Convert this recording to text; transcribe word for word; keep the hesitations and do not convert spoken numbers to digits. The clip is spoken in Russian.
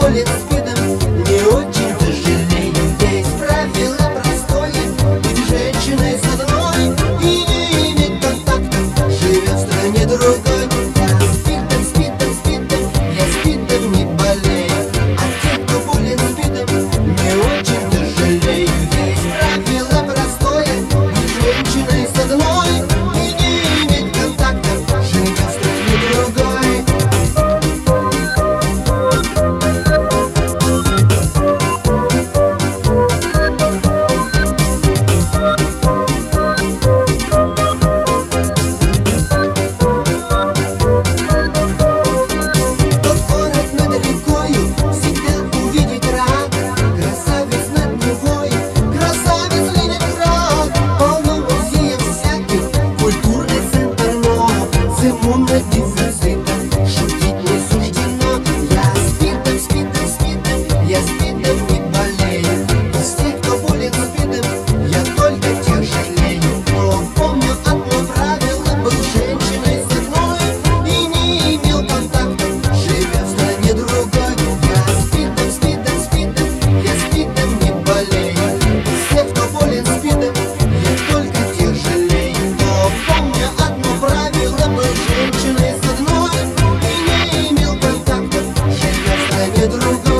болен спидом, не очень-то жалею. Здесь правило простое: быть женщиной с одной и не иметь контактов, живет в стране другой. Я спидом, спидом, спидом, я спидом не болею. А те, кто болен спидом, не очень-то жалею. Здесь правило простое: быть женщиной с одной и не иметь контактов, живет в стране другой. Шутить не суждено. Я спидом, спидом, спидом, я спидом не болею. Из тех, кто болен спидом, я только тех жалею. Но помню одно правило: был женщиной с одной и не имел контактов, живя в стране другой. Я спидом, спидом, спидом, я спидом не болею. Из тех, кто болен спидом, я только тех жалею. Но помню одно правило: был женщиной с одной и не имел контактов, живя в стране другой.